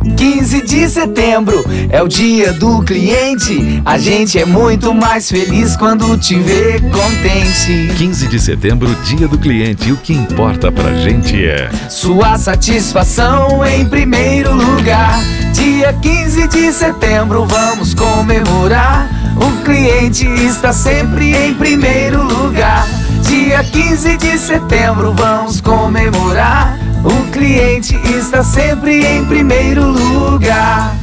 15 de setembro é o dia do cliente. A gente é muito mais feliz quando te vê contente. 15 de setembro, dia do cliente. E o que importa pra gente é sua satisfação em primeiro lugar. Dia 15 de setembro vamos comemorar. O cliente está sempre em primeiro lugar. Dia 15 de setembro vamos comemorar. O cliente está sempre em primeiro lugar.